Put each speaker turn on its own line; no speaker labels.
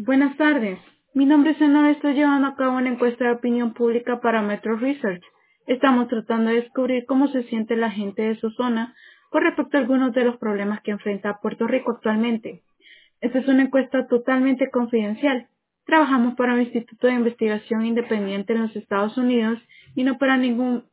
Buenas tardes. Mi nombre es Ana. Estoy llevando a cabo una encuesta de opinión pública para Metro Research. Estamos tratando de descubrir cómo se siente la gente de su zona con respecto a algunos de los problemas que enfrenta Puerto Rico actualmente. Esta es una encuesta totalmente confidencial. Trabajamos para un instituto de investigación independiente en los Estados Unidos y no para ningún